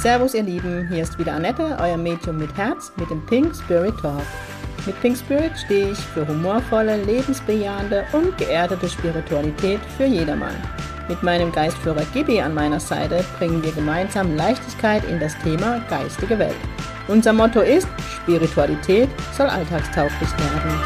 Servus ihr Lieben, hier ist wieder Annette, euer Medium mit Herz mit dem Pink Spirit Talk. Mit Pink Spirit stehe ich für humorvolle, lebensbejahende und geerdete Spiritualität für jedermann. Mit meinem Geistführer Gibi an meiner Seite bringen wir gemeinsam Leichtigkeit in das Thema geistige Welt. Unser Motto ist, Spiritualität soll alltagstauglich werden.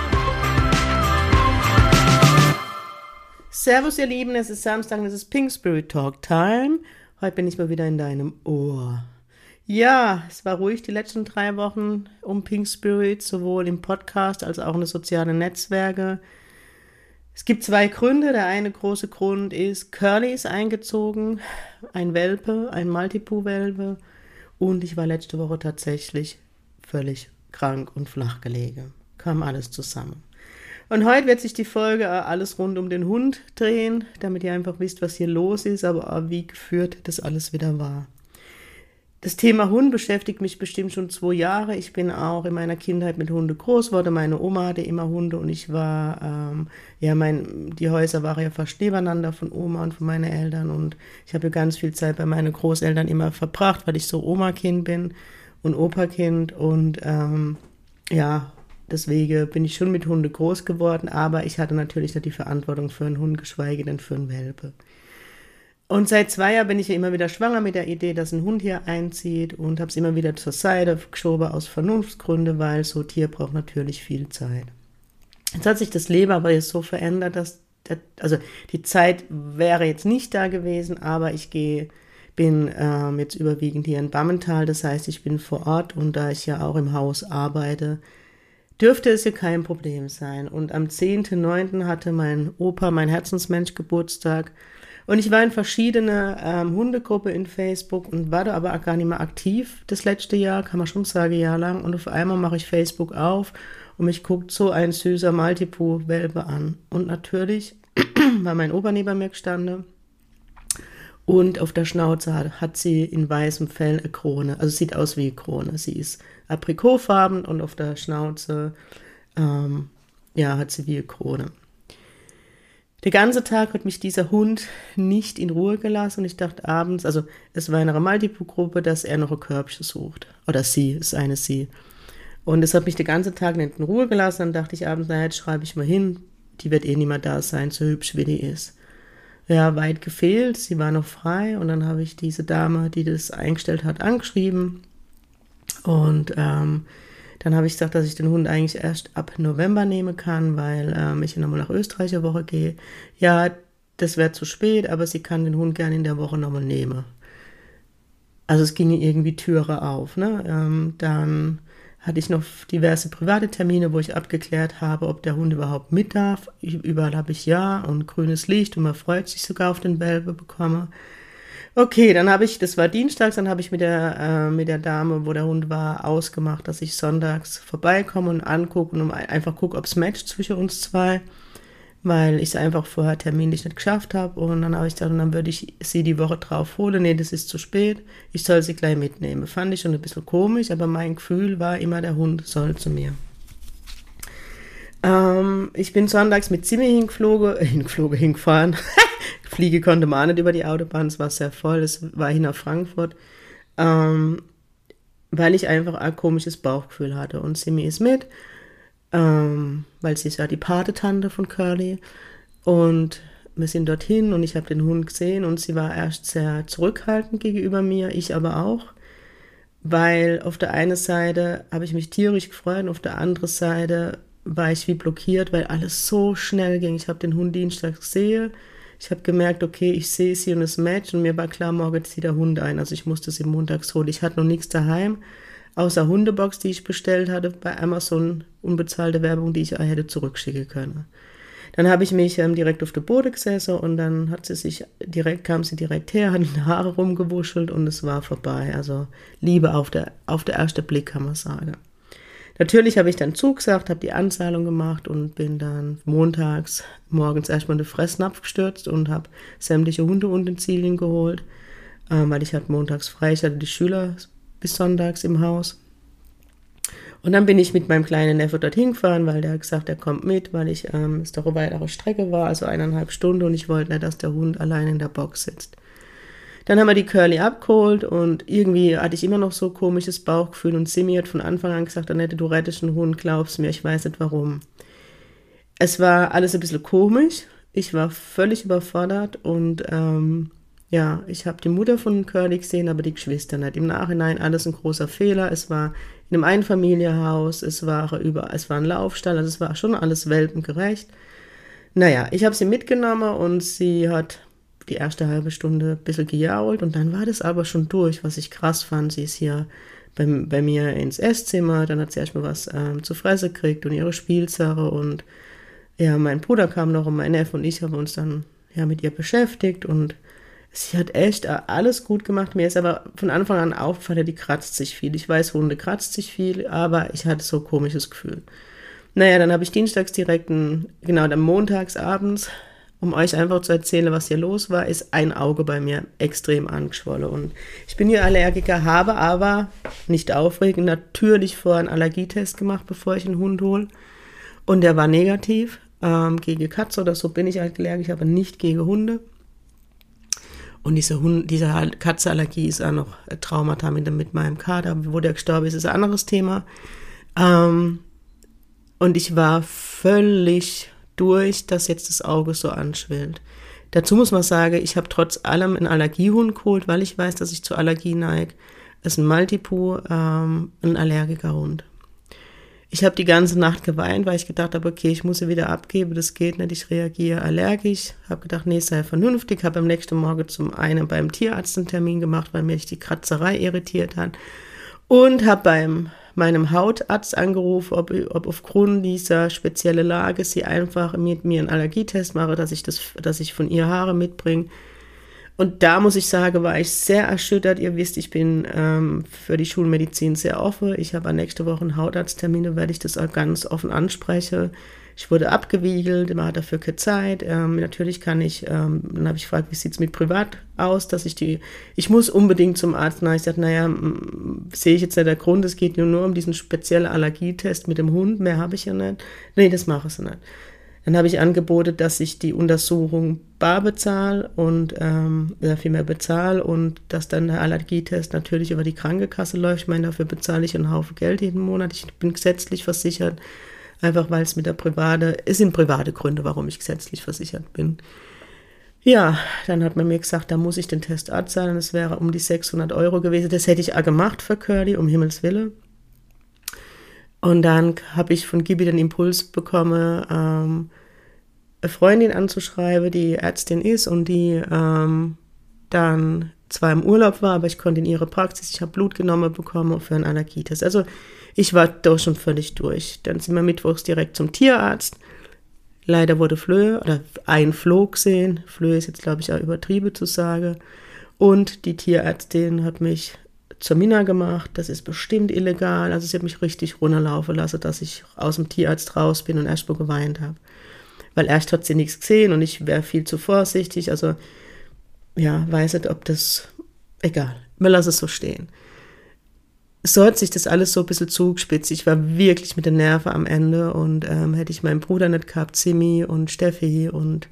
Servus ihr Lieben, es ist Samstag und es ist Pink Spirit Talk Time. Heute bin ich mal wieder in deinem Ohr. Ja, es war ruhig die letzten 3 Wochen um Pink Spirit, sowohl im Podcast als auch in den sozialen Netzwerken. Es gibt 2 Gründe. Der eine große Grund ist, Curly ist eingezogen, ein Welpe, ein Maltipoo-Welpe. Und ich war letzte Woche tatsächlich völlig krank und flach gelegen. Kam alles zusammen. Und heute wird sich die Folge alles rund um den Hund drehen, damit ihr einfach wisst, was hier los ist, aber auch wie geführt das alles wieder war. Das Thema Hund beschäftigt mich bestimmt schon 2 Jahre. Ich bin auch in meiner Kindheit mit Hunden groß geworden. Meine Oma hatte immer Hunde und ich war, die Häuser waren ja fast nebeneinander von Oma und von meinen Eltern. Und ich habe ganz viel Zeit bei meinen Großeltern immer verbracht, weil ich so Oma-Kind bin und Opa-Kind. Und deswegen bin ich schon mit Hunden groß geworden. Aber ich hatte natürlich nicht die Verantwortung für einen Hund, geschweige denn für einen Welpe. Und seit 2 Jahren bin ich ja immer wieder schwanger mit der Idee, dass ein Hund hier einzieht und habe es immer wieder zur Seite geschoben aus Vernunftsgründen, weil so ein Tier braucht natürlich viel Zeit. Jetzt hat sich das Leben aber jetzt so verändert, dass die Zeit wäre jetzt nicht da gewesen, aber ich bin jetzt überwiegend hier in Bammental, das heißt, ich bin vor Ort und da ich ja auch im Haus arbeite, dürfte es hier kein Problem sein. Und am 10.9. hatte mein Opa, mein Herzensmensch, Geburtstag. Und ich war in verschiedene Hundegruppen in Facebook und war da aber auch gar nicht mehr aktiv das letzte Jahr, kann man schon sagen, jahrelang. Und auf einmal mache ich Facebook auf und mich guckt so ein süßer Maltipoo-Welpe an. Und natürlich war mein Opa neben mir gestanden und auf der Schnauze hat sie in weißem Fell eine Krone. Also sieht aus wie eine Krone. Sie ist aprikotfarben und auf der Schnauze hat sie wie eine Krone. Den ganzen Tag hat mich dieser Hund nicht in Ruhe gelassen und ich dachte abends, also es war in einer Maltipoo-Gruppe, dass er noch ein Körbchen sucht. Oder sie, ist eine sie. Und es hat mich den ganzen Tag nicht in Ruhe gelassen. Dann dachte ich abends, jetzt schreibe ich mal hin, die wird eh nicht mehr da sein, so hübsch wie die ist. Ja, weit gefehlt, sie war noch frei und dann habe ich diese Dame, die das eingestellt hat, angeschrieben. Und dann habe ich gesagt, dass ich den Hund eigentlich erst ab November nehmen kann, weil ich nochmal nach Österreich eine Woche gehe. Ja, das wäre zu spät, aber sie kann den Hund gerne in der Woche nochmal nehmen. Also es ging irgendwie Türe auf. Ne? Dann hatte ich noch diverse private Termine, wo ich abgeklärt habe, ob der Hund überhaupt mit darf. Überall habe ich ja und grünes Licht und man freut sich sogar auf den Welpe bekomme. Okay, das war dienstags, dann habe ich mit der Dame, wo der Hund war, ausgemacht, dass ich sonntags vorbeikomme und angucke und einfach gucke, ob es matcht zwischen uns 2, weil ich es einfach vorher terminlich nicht geschafft habe. Und dann habe ich gesagt, dann würde ich sie die Woche drauf holen. Nee, das ist zu spät, ich soll sie gleich mitnehmen. Fand ich schon ein bisschen komisch, aber mein Gefühl war immer, der Hund soll zu mir. Ich bin sonntags mit Zimmi hingefahren. Fliege konnte man auch nicht über die Autobahn, es war sehr voll, es war hin nach Frankfurt, weil ich einfach ein komisches Bauchgefühl hatte. Und Simi ist mit, weil sie ist ja die Patetante von Curly. Und wir sind dorthin und ich habe den Hund gesehen und sie war erst sehr zurückhaltend gegenüber mir, ich aber auch, weil auf der einen Seite habe ich mich tierisch gefreut und auf der anderen Seite war ich wie blockiert, weil alles so schnell ging. Ich habe den Hund Dienstag gesehen. Ich habe gemerkt, okay, ich sehe sie und es matcht und mir war klar, morgen zieht der Hund ein. Also ich musste sie montags holen. Ich hatte noch nichts daheim, außer Hundebox, die ich bestellt hatte bei Amazon, unbezahlte Werbung, die ich hätte zurückschicken können. Dann habe ich mich direkt auf den Boden gesessen und dann kam sie direkt her, hat die Haare rumgewuschelt und es war vorbei. Also Liebe auf der ersten Blick, kann man sagen. Natürlich habe ich dann zugesagt, habe die Anzahlung gemacht und bin dann montags morgens erstmal in den Fressnapf gestürzt und habe sämtliche Hundeutensilien geholt, weil ich hatte montags frei, ich hatte die Schüler bis sonntags im Haus. Und dann bin ich mit meinem kleinen Neffe dorthin gefahren, weil der hat gesagt, er kommt mit, weil es doch eine weitere Strecke war, also 1,5 Stunden und ich wollte nicht, dass der Hund allein in der Box sitzt. Dann haben wir die Curly abgeholt und irgendwie hatte ich immer noch so komisches Bauchgefühl und Simi hat von Anfang an gesagt, Annette, du rettest einen Hund, glaubst mir, ich weiß nicht warum. Es war alles ein bisschen komisch, ich war völlig überfordert und ja, ich habe die Mutter von Curly gesehen, aber die Geschwister nicht. Im Nachhinein alles ein großer Fehler, es war in einem Einfamilienhaus, es war ein Laufstall, also es war schon alles welpengerecht. Naja, ich habe sie mitgenommen und sie hat die erste halbe Stunde ein bisschen gejault und dann war das aber schon durch, was ich krass fand. Sie ist hier bei mir ins Esszimmer, dann hat sie erstmal was zu fressen gekriegt und ihre Spielsache und ja, mein Bruder kam noch und mein Neffe und ich haben uns dann ja mit ihr beschäftigt und sie hat echt alles gut gemacht. Mir ist aber von Anfang an aufgefallen, die kratzt sich viel. Ich weiß, Hunde kratzt sich viel, aber ich hatte so ein komisches Gefühl. Naja, dann habe ich dienstags dann montags abends, um euch einfach zu erzählen, was hier los war, ist ein Auge bei mir extrem angeschwollen. Und ich bin hier Allergiker, habe aber, nicht aufregend, natürlich vorher einen Allergietest gemacht, bevor ich einen Hund hole. Und der war negativ. Gegen Katze oder so bin ich halt allergisch, aber nicht gegen Hunde. Und diese Katzenallergie ist auch noch Traumata mit meinem Kater. Wo der gestorben ist ein anderes Thema. Und ich war völlig durch, dass jetzt das Auge so anschwillt. Dazu muss man sagen, ich habe trotz allem einen Allergiehund geholt, weil ich weiß, dass ich zur Allergie neige. Das ist ein Maltipoo, ein Allergikerhund. Ich habe die ganze Nacht geweint, weil ich gedacht habe, okay, ich muss sie wieder abgeben, das geht nicht, ich reagiere allergisch. Habe gedacht, nee, sei vernünftig. Habe am nächsten Morgen zum einen beim Tierarzt einen Termin gemacht, weil mich die Kratzerei irritiert hat. Und habe beim meinem Hautarzt angerufen, ob aufgrund dieser speziellen Lage sie einfach mit mir einen Allergietest mache, dass ich von ihr Haare mitbringe. Und da muss ich sagen, war ich sehr erschüttert. Ihr wisst, ich bin für die Schulmedizin sehr offen. Ich habe nächste Woche einen Hautarzttermin, da werde ich das auch ganz offen ansprechen. Ich wurde abgewiegelt, man hat dafür keine Zeit. Natürlich kann ich, dann habe ich gefragt, wie sieht es mit privat aus, ich muss unbedingt zum Arzt. Na, ich sagte, sehe ich jetzt nicht der Grund, es geht nur um diesen speziellen Allergietest mit dem Hund, mehr habe ich ja nicht. Nee, das mache ich nicht. Dann habe ich angeboten, dass ich die Untersuchung bar bezahle und viel mehr bezahle und dass dann der Allergietest natürlich über die Krankenkasse läuft. Ich meine, dafür bezahle ich einen Haufen Geld jeden Monat. Ich bin gesetzlich versichert. Einfach weil es es sind private Gründe, warum ich gesetzlich versichert bin. Ja, dann hat man mir gesagt, da muss ich den Test abzahlen, das wäre um die 600 € gewesen. Das hätte ich auch gemacht für Curly, um Himmels Willen. Und dann habe ich von Gibi den Impuls bekommen, eine Freundin anzuschreiben, die Ärztin ist und die dann zwar im Urlaub war, aber ich konnte in ihre Praxis, ich habe Blut genommen bekommen für einen Allergietest. Also ich war da schon völlig durch. Dann sind wir mittwochs direkt zum Tierarzt. Leider wurde ein Floh gesehen. Flöhe ist jetzt, glaube ich, auch übertrieben zu sagen. Und die Tierärztin hat mich zur Mina gemacht. Das ist bestimmt illegal. Also sie hat mich richtig runterlaufen lassen, dass ich aus dem Tierarzt raus bin und erstmal geweint habe. Weil erst hat sie nichts gesehen und ich wäre viel zu vorsichtig. Also ja, weiß nicht, ob das, egal, wir lassen es so stehen. So hat sich das alles so ein bisschen zugespitzt. Ich war wirklich mit den Nerven am Ende und hätte ich meinen Bruder nicht gehabt, Simi und Steffi und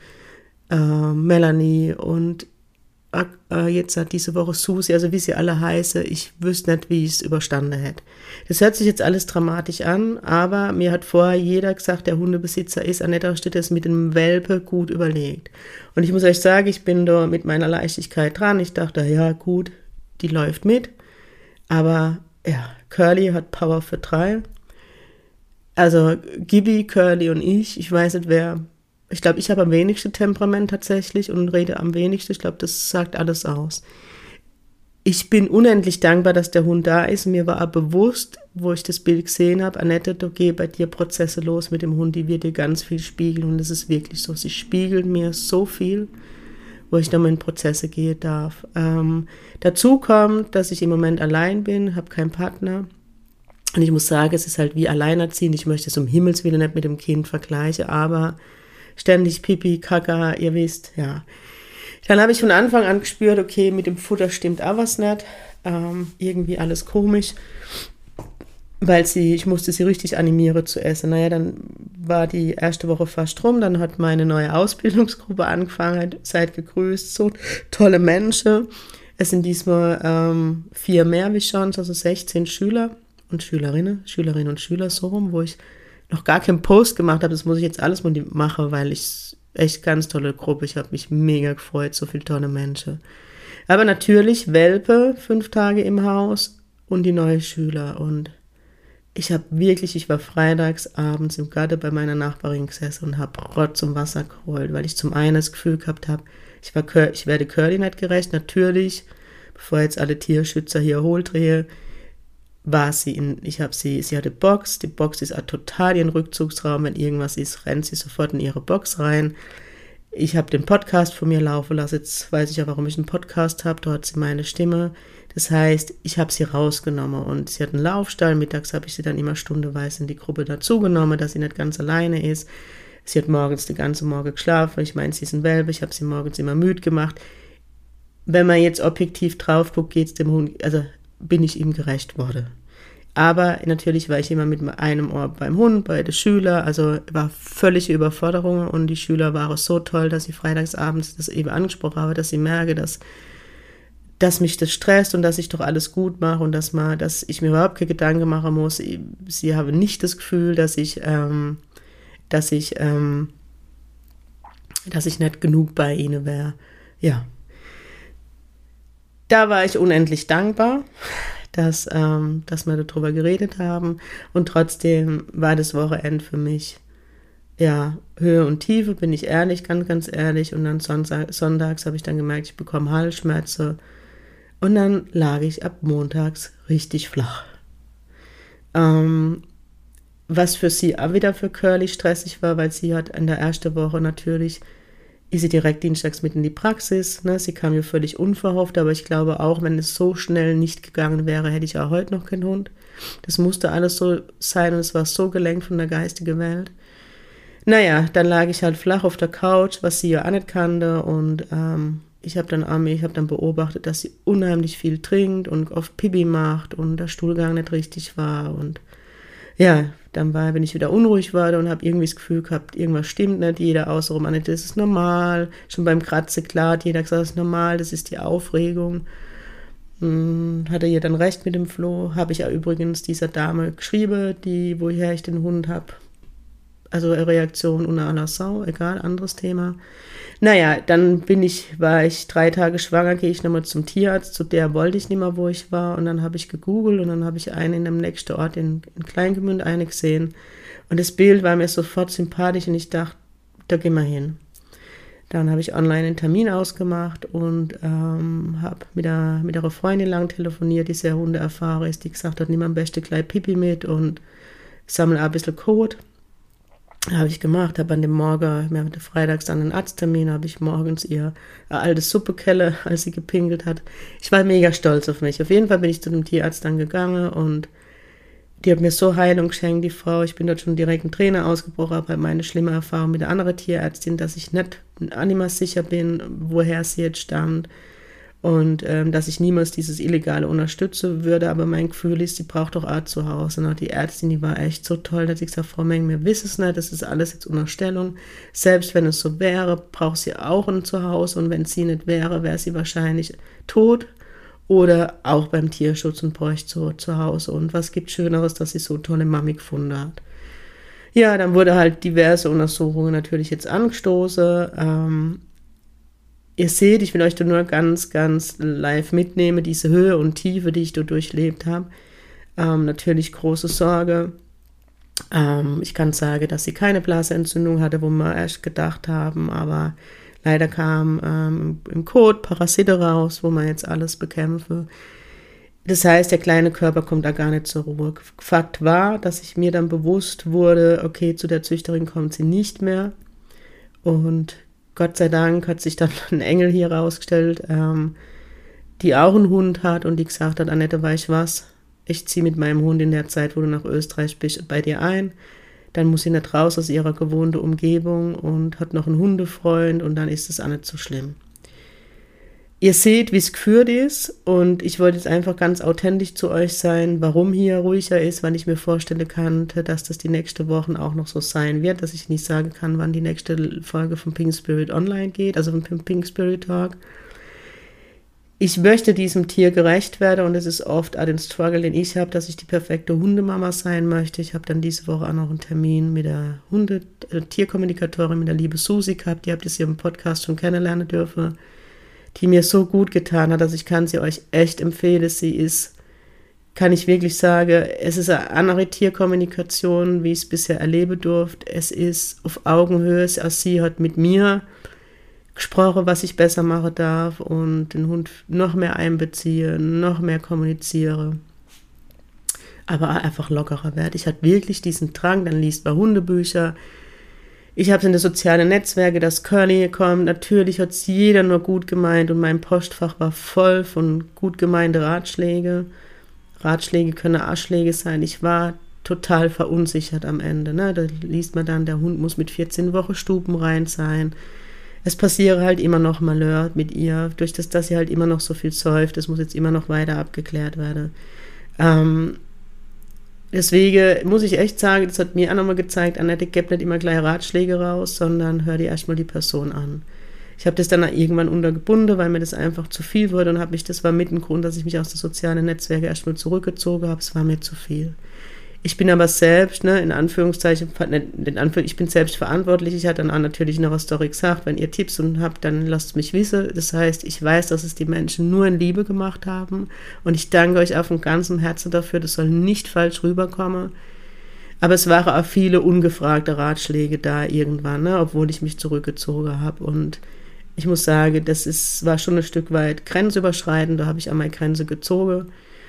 Melanie und jetzt hat diese Woche Susi, also wie sie alle heißen, ich wüsste nicht, wie ich es überstanden hätte. Das hört sich jetzt alles dramatisch an, aber mir hat vorher jeder gesagt, der Hundebesitzer ist an netter Stelle mit dem Welpe gut überlegt. Und ich muss euch sagen, ich bin da mit meiner Leichtigkeit dran. Ich dachte, ja gut, die läuft mit. Aber ja, Curly hat Power für 3. Also Gibi, Curly und ich weiß nicht wer. Ich glaube, ich habe am wenigsten Temperament tatsächlich und rede am wenigsten. Ich glaube, das sagt alles aus. Ich bin unendlich dankbar, dass der Hund da ist. Mir war auch bewusst, wo ich das Bild gesehen habe, Annette, du geh bei dir Prozesse los mit dem Hund, die wird dir ganz viel spiegeln. Und das ist wirklich so. Sie spiegelt mir so viel, wo ich nochmal in Prozesse gehen darf. Dazu kommt, dass ich im Moment allein bin, habe keinen Partner. Und ich muss sagen, es ist halt wie alleinerziehend. Ich möchte es um Himmels Willen nicht mit dem Kind vergleichen, aber ständig Pipi, Kaka, ihr wisst, ja. Dann habe ich von Anfang an gespürt, okay, mit dem Futter stimmt auch was nicht. Irgendwie alles komisch, weil ich musste sie richtig animieren zu essen. Naja, dann war die erste Woche fast rum, dann hat meine neue Ausbildungsgruppe angefangen, seid gegrüßt, so tolle Menschen. Es sind diesmal 4 mehr wie sonst, also 16 Schüler und Schülerinnen und Schüler so rum, wo ich noch gar keinen Post gemacht habe. Das muss ich jetzt alles mal machen, weil ich echt ganz tolle Gruppe. Ich habe mich mega gefreut, so viele tolle Menschen. Aber natürlich Welpe, 5 Tage im Haus und die neue Schüler. Und ich war freitags abends im Garten bei meiner Nachbarin gesessen und habe Rotz und Wasser geholt, weil ich zum einen das Gefühl gehabt habe, ich werde Curly nicht gerecht. Natürlich, bevor jetzt alle Tierschützer hier holdrehe, sie hatte Box. Die Box ist total ihren Rückzugsraum. Wenn irgendwas ist, rennt sie sofort in ihre Box rein. Ich habe den Podcast von mir laufen lassen. Jetzt weiß ich ja, warum ich einen Podcast habe. Dort hat sie meine Stimme. Das heißt, ich habe sie rausgenommen und sie hat einen Laufstall. Mittags habe ich sie dann immer stundenweise in die Gruppe dazugenommen, dass sie nicht ganz alleine ist. Sie hat morgens den ganzen Morgen geschlafen. Ich meine, sie ist ein Welpe. Ich habe sie morgens immer müde gemacht. Wenn man jetzt objektiv drauf guckt, geht es dem Hund, also bin ich ihm gerecht worden. Aber natürlich war ich immer mit einem Ohr beim Hund, bei den Schülern, also war völlige Überforderung und die Schüler waren so toll, dass ich freitagsabends das eben angesprochen habe, dass sie merke, dass mich das stresst und dass ich doch alles gut mache und dass ich mir überhaupt keine Gedanken machen muss. Sie haben nicht das Gefühl, dass ich nicht genug bei ihnen wäre. Ja. Da war ich unendlich dankbar, dass wir darüber geredet haben. Und trotzdem war das Wochenende für mich, ja, Höhe und Tiefe, bin ich ehrlich, ganz, ganz ehrlich. Und dann sonntags habe ich dann gemerkt, ich bekomme Halsschmerzen. Und dann lag ich ab montags richtig flach. Was für sie auch wieder für Curly stressig war, weil sie hat in der ersten Woche natürlich, ist sie direkt dienstags mit in die Praxis. Ne? Sie kam ja völlig unverhofft, aber ich glaube auch, wenn es so schnell nicht gegangen wäre, hätte ich auch heute noch keinen Hund. Das musste alles so sein und es war so gelenkt von der geistigen Welt. Naja, dann lag ich halt flach auf der Couch, was sie ja auch nicht kannte und ich habe dann beobachtet, dass sie unheimlich viel trinkt und oft Pipi macht und der Stuhlgang nicht richtig war und ja, dann bin ich wieder unruhig geworden und habe irgendwie das Gefühl gehabt, irgendwas stimmt nicht. Jeder außenrum, Annette, das ist normal. Schon beim Kratzen, klar, hat jeder gesagt, das ist normal, das ist die Aufregung. Hatte ihr dann recht mit dem Flo. Habe ich ja übrigens dieser Dame geschrieben, woher ich den Hund habe. Also Reaktion unter aller Sau, egal, anderes Thema. Naja, dann war ich 3 Tage schwanger, gehe ich nochmal zum Tierarzt, zu der wollte ich nicht mehr, wo ich war. Und dann habe ich gegoogelt und dann habe ich einen in dem nächsten Ort in Kleingemünd eine gesehen. Und das Bild war mir sofort sympathisch und ich dachte, da gehen wir hin. Dann habe ich online einen Termin ausgemacht und habe mit einer Freundin lang telefoniert, die sehr hundeerfahren ist, die gesagt hat, nimm am besten gleich Pipi mit und sammle ein bisschen Kot. Habe ich gemacht, habe an dem Morgen, wir hatten freitags dann einen Arzttermin, habe ich morgens ihr alte Suppe kelle, als sie gepinkelt hat. Ich war mega stolz auf mich. Auf jeden Fall bin ich zu dem Tierarzt dann gegangen und die hat mir so Heilung geschenkt, die Frau. Ich bin dort schon direkt in Tränen ausgebrochen, habe meine schlimme Erfahrung mit der anderen Tierärztin, dass ich nicht animal sicher bin, woher sie jetzt stammt. Und dass ich niemals dieses Illegale unterstützen würde, aber mein Gefühl ist, sie braucht doch Arzt zu Hause. Und auch die Ärztin, die war echt so toll, dass ich gesagt habe, Frau Meng, wir wissen es nicht, das ist alles jetzt Unterstellung. Selbst wenn es so wäre, braucht sie auch ein Zuhause und wenn sie nicht wäre sie wahrscheinlich tot oder auch beim Tierschutz und bräuchte zu Hause. Und was gibt Schöneres, dass sie so tolle Mami gefunden hat. Ja, dann wurde halt diverse Untersuchungen natürlich jetzt angestoßen. Ihr seht, ich will euch da nur ganz, ganz live mitnehmen, diese Höhe und Tiefe, die ich da durchlebt habe. Natürlich große Sorge. Ich kann sagen, dass sie keine Blasenentzündung hatte, wo wir erst gedacht haben, aber leider kam im Kot Parasite raus, wo man jetzt alles bekämpfe. Das heißt, der kleine Körper kommt da gar nicht zur Ruhe. Fakt war, dass ich mir dann bewusst wurde, okay, zu der Züchterin kommt sie nicht mehr und Gott sei Dank hat sich dann ein Engel hier rausgestellt, die auch einen Hund hat und die gesagt hat, Annette, weißt du was, ich ziehe mit meinem Hund in der Zeit, wo du nach Österreich bist, bei dir ein. Dann muss sie nicht raus aus ihrer gewohnten Umgebung und hat noch einen Hundefreund und dann ist es auch nicht so schlimm. Ihr seht, wie es geführt ist und ich wollte jetzt einfach ganz authentisch zu euch sein, warum hier ruhiger ist, weil ich mir vorstellen kann, dass das die nächsten Wochen auch noch so sein wird, dass ich nicht sagen kann, wann die nächste Folge von Pink Spirit online geht, also vom Pink Spirit Talk. ich möchte diesem Tier gerecht werden und es ist oft auch den Struggle, den ich habe, dass ich die perfekte Hundemama sein möchte. Ich habe dann diese Woche auch noch einen Termin mit der Tierkommunikatorin, mit der liebe Susi gehabt. Die habt ihr hier im Podcast schon kennenlernen dürfen, die mir so gut getan hat, dass ich kann sie euch echt empfehlen. Sie ist, kann ich wirklich sagen, es ist eine andere Tierkommunikation, wie ich es bisher erleben durfte. Es ist auf Augenhöhe, also sie hat mit mir gesprochen, was ich besser machen darf und den Hund noch mehr einbeziehen, noch mehr kommuniziere, aber einfach lockerer werde. Ich hatte wirklich diesen Drang, dann liest man Hundebücher. Ich habe es in den sozialen Netzwerken, dass Curly kommt. Natürlich hat es jeder nur gut gemeint und mein Postfach war voll von gut gemeinten Ratschläge. Ratschläge können Arschläge sein. Ich war total verunsichert am Ende. Ne? Da liest man dann, der Hund muss mit 14 Wochen stubenrein sein. Es passiere halt immer noch Malheur mit ihr, durch das, dass sie halt immer noch so viel säuft. Das muss jetzt immer noch weiter abgeklärt werden. Deswegen muss ich echt sagen, das hat mir auch nochmal gezeigt, Annette, gib nicht immer gleich Ratschläge raus, sondern hör dir erstmal die Person an. Ich habe das dann irgendwann untergebunden, weil mir das einfach zu viel wurde und das war mit ein Grund, dass ich mich aus den sozialen Netzwerken erstmal zurückgezogen habe. Es war mir zu viel. Ich bin aber selbst, in Anführungszeichen, ich bin selbst verantwortlich. Ich hatte dann auch natürlich in einer Story gesagt, wenn ihr Tipps habt, dann lasst mich wissen. Das heißt, ich weiß, dass es die Menschen nur in Liebe gemacht haben und ich danke euch auf dem ganzen Herzen dafür. Das soll nicht falsch rüberkommen. Aber es waren auch viele ungefragte Ratschläge da irgendwann, obwohl ich mich zurückgezogen habe. Und ich muss sagen, war schon ein Stück weit grenzüberschreitend. Da habe ich an meine Grenze gezogen.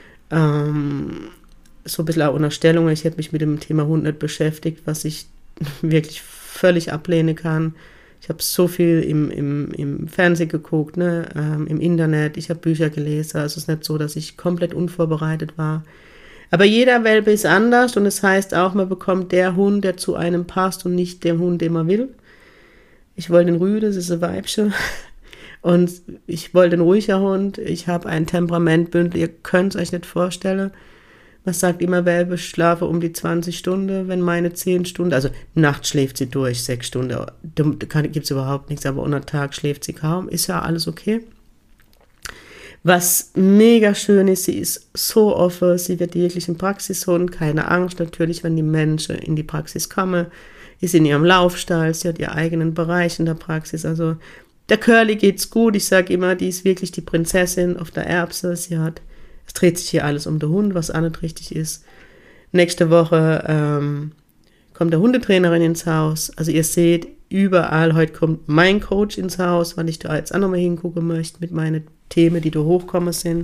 So ein bisschen auch Unterstellungen. Ich hätte mich mit dem Thema Hund nicht beschäftigt, was ich wirklich völlig ablehnen kann. Ich habe so viel im Fernsehen geguckt, im Internet. Ich habe Bücher gelesen. Also es ist nicht so, dass ich komplett unvorbereitet war. Aber jeder Welpe ist anders und es heißt auch, man bekommt der Hund, der zu einem passt und nicht den Hund, den man will. Ich wollte den Rüde, das ist ein Weibchen. Und ich wollte einen ruhiger Hund. Ich habe ein Temperamentbündel, ihr könnt es euch nicht vorstellen. Man sagt immer, Welpe schlafe um die 20 Stunden, wenn meine 10 Stunden, also nachts schläft sie durch, 6 Stunden, da gibt es überhaupt nichts, aber unter Tag schläft sie kaum, ist ja alles okay. Was mega schön ist, sie ist so offen, sie wird wirklich ein Praxishund, keine Angst, natürlich, wenn die Menschen in die Praxis kommen, ist in ihrem Laufstall, sie hat ihren eigenen Bereich in der Praxis, also der Curly geht's gut, ich sage immer, die ist wirklich die Prinzessin auf der Erbse, es dreht sich hier alles um den Hund, was auch nicht richtig ist. Nächste Woche kommt der Hundetrainerin ins Haus. Also ihr seht, überall, heute kommt mein Coach ins Haus, weil ich da jetzt auch nochmal hingucken möchte mit meinen Themen, die da hochkommen sind.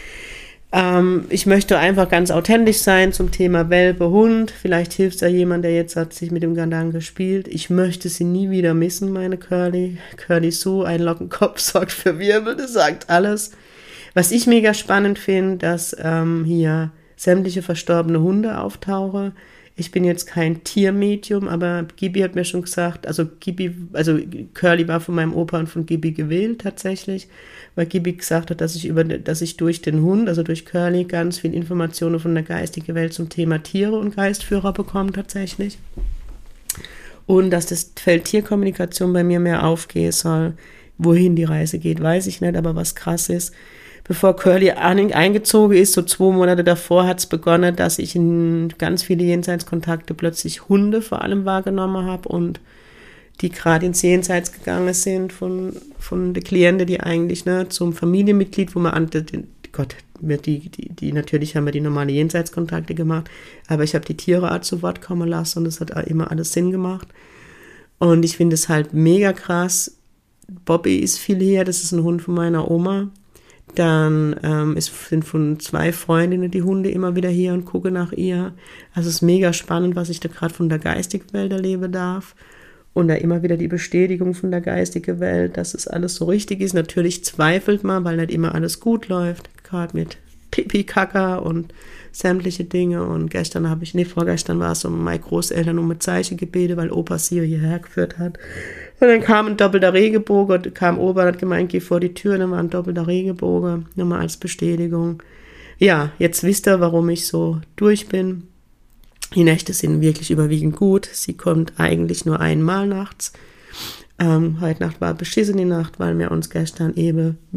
Ich möchte einfach ganz authentisch sein zum Thema Welpe, Hund. Vielleicht hilft ja jemand, der jetzt hat sich mit dem Gedanken gespielt. Ich möchte sie nie wieder missen, meine Curly. Curly Sue, ein Lockenkopf sorgt für Wirbel, das sagt alles. Was ich mega spannend finde, dass hier sämtliche verstorbene Hunde auftauchen. Ich bin jetzt kein Tiermedium, aber Gibi hat mir schon gesagt, also Curly war von meinem Opa und von Gibi gewählt tatsächlich, weil Gibi gesagt hat, dass ich durch den Hund, also durch Curly, ganz viel Informationen von der geistigen Welt zum Thema Tiere und Geistführer bekomme tatsächlich. Und dass das Feld Tierkommunikation bei mir mehr aufgehen soll. Wohin die Reise geht, weiß ich nicht, aber was krass ist, bevor Curly eingezogen ist, so 2 Monate davor, hat es begonnen, dass ich in ganz viele Jenseitskontakte plötzlich Hunde vor allem wahrgenommen habe und die gerade ins Jenseits gegangen sind von den Klienten, die eigentlich zum Familienmitglied, wo man die natürlich haben wir die normale Jenseitskontakte gemacht, aber ich habe die Tiere auch zu Wort kommen lassen und es hat auch immer alles Sinn gemacht. Und ich finde es halt mega krass. Bobby ist viel hier, das ist ein Hund von meiner Oma. Dann sind von 2 Freundinnen die Hunde immer wieder hier und gucke nach ihr. Also es ist mega spannend, was ich da gerade von der geistigen Welt erleben darf. Und da immer wieder die Bestätigung von der geistigen Welt, dass es alles so richtig ist. Natürlich zweifelt man, weil nicht immer alles gut läuft. Gerade mit Pipi, Kaka und sämtliche Dinge. Und vorgestern war es um meine Großeltern um ein Zeichen gebeten, weil Opa sie hierher geführt hat. Und dann kam ein doppelter Regenbogen, kam Opa und hat gemeint, geh vor die Tür, dann war ein doppelter Regenbogen, nochmal als Bestätigung. Ja, jetzt wisst ihr, warum ich so durch bin. Die Nächte sind wirklich überwiegend gut. Sie kommt eigentlich nur einmal nachts. Heute Nacht war beschissen die Nacht, weil wir uns gestern eben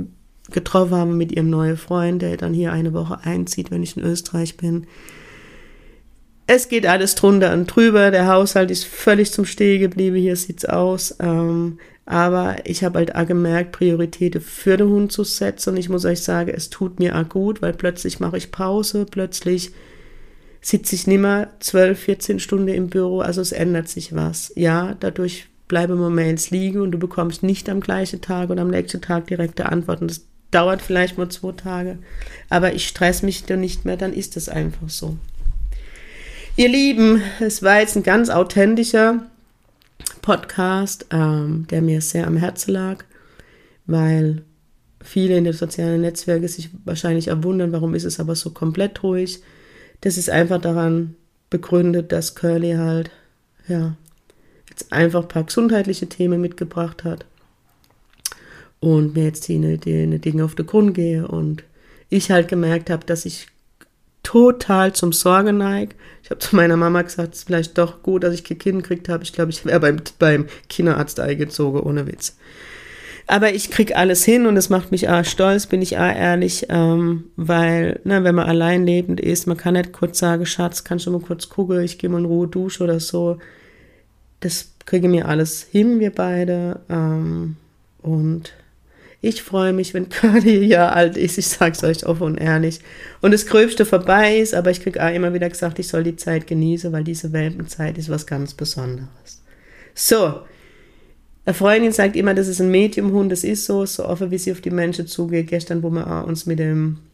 getroffen habe mit ihrem neuen Freund, der dann hier eine Woche einzieht, wenn ich in Österreich bin. Es geht alles drunter und drüber, der Haushalt ist völlig zum Stehen geblieben, hier sieht's aus. Aber ich habe halt auch gemerkt, Prioritäten für den Hund zu setzen. Und ich muss euch sagen, es tut mir auch gut, weil plötzlich mache ich Pause, plötzlich sitze ich nicht mehr 12, 14 Stunden im Büro, also es ändert sich was. Ja, dadurch bleiben mir Mails liegen und du bekommst nicht am gleichen Tag oder am nächsten Tag direkte Antworten. Das dauert vielleicht mal 2 Tage, aber ich stress mich dann nicht mehr, dann ist es einfach so. Ihr Lieben, es war jetzt ein ganz authentischer Podcast, der mir sehr am Herzen lag, weil viele in den sozialen Netzwerken sich wahrscheinlich auch wundern, warum ist es aber so komplett ruhig. Das ist einfach daran begründet, dass Curly halt, ja, jetzt einfach ein paar gesundheitliche Themen mitgebracht hat und mir jetzt die Dinge auf den Grund gehe und ich halt gemerkt habe, dass ich total zum Sorgen neige. Ich habe zu meiner Mama gesagt, es ist vielleicht doch gut, dass ich kein Kind gekriegt habe. Ich glaube, ich wäre beim Kinderarzt eingezogen, ohne Witz. Aber ich kriege alles hin und es macht mich auch stolz, bin ich auch ehrlich, weil, wenn man allein lebend ist, man kann nicht kurz sagen, Schatz, kannst du mal kurz gucken, ich gehe mal in Ruhe duschen oder so. Das kriegen wir alles hin, wir beide. Und ich freue mich, wenn Curly ein Jahr alt ist, ich sage es euch offen und ehrlich. Und das Gröbste vorbei ist, aber ich kriege auch immer wieder gesagt, ich soll die Zeit genießen, weil diese Welpenzeit ist was ganz Besonderes. So, eine Freundin sagt immer, das ist ein Mediumhund, das ist so offen, wie sie auf die Menschen zugeht. Gestern, wo wir uns mit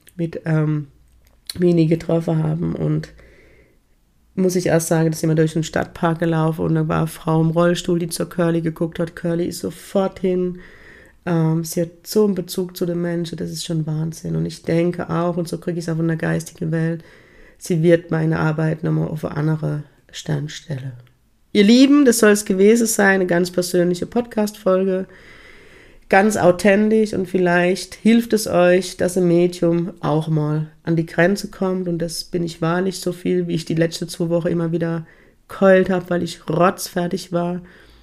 Mini getroffen haben und muss ich erst sagen, dass ich immer durch den Stadtpark gelaufen und da war eine Frau im Rollstuhl, die zur Curly geguckt hat. Curly ist sofort hin. Sie hat so einen Bezug zu den Menschen, das ist schon Wahnsinn. Und ich denke auch, und so kriege ich es auch von der geistigen Welt, sie wird meine Arbeit nochmal auf eine andere Sternstelle. Ihr Lieben, das soll es gewesen sein, eine ganz persönliche Podcast-Folge, ganz authentisch und vielleicht hilft es euch, dass ein Medium auch mal an die Grenze kommt und das bin ich wahrlich so viel, wie ich die letzten 2 Wochen immer wieder geheult habe, weil ich rotzfertig war,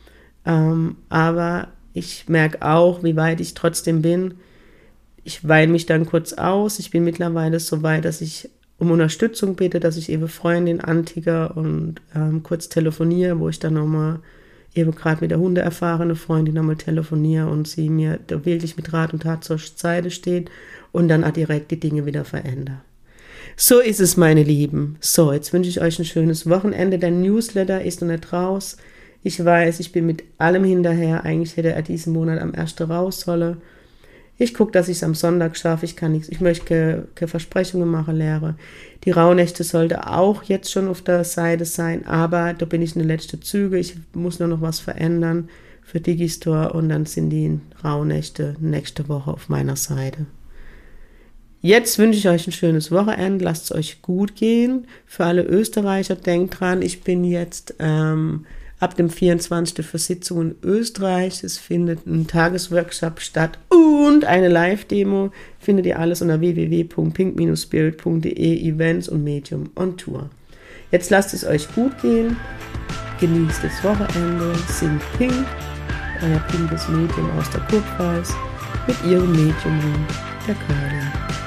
aber ich merke auch, wie weit ich trotzdem bin. Ich weine mich dann kurz aus. Ich bin mittlerweile so weit, dass ich um Unterstützung bitte, dass ich eben Freundin antigere und kurz telefoniere, wo ich dann nochmal eben gerade mit der hundeerfahrene Freundin nochmal telefoniere und sie mir da wirklich mit Rat und Tat zur Seite steht und dann auch direkt die Dinge wieder verändere. So ist es, meine Lieben. So, jetzt wünsche ich euch ein schönes Wochenende. Der Newsletter ist noch nicht raus. Ich weiß, ich bin mit allem hinterher. Eigentlich hätte er diesen Monat am 1. raus sollen. Ich gucke, dass ich es am Sonntag schaffe. Ich möchte keine Versprechungen machen, Lehre. Die Rauhnächte sollte auch jetzt schon auf der Seite sein, aber da bin ich in den letzten Züge. Ich muss nur noch was verändern für Digistore und dann sind die Rauhnächte nächste Woche auf meiner Seite. Jetzt wünsche ich euch ein schönes Wochenende. Lasst es euch gut gehen. Für alle Österreicher, denkt dran, ich bin jetzt ab dem 24. für Sitzungen in Österreich. Es findet ein Tagesworkshop statt und eine Live-Demo. Findet ihr alles unter www.pink-spirit.de, Events und Medium on Tour. Jetzt lasst es euch gut gehen. Genießt das Wochenende. Singt Pink, euer pinkes Medium aus der Kurpfalz, mit ihrem Medium, der Curly.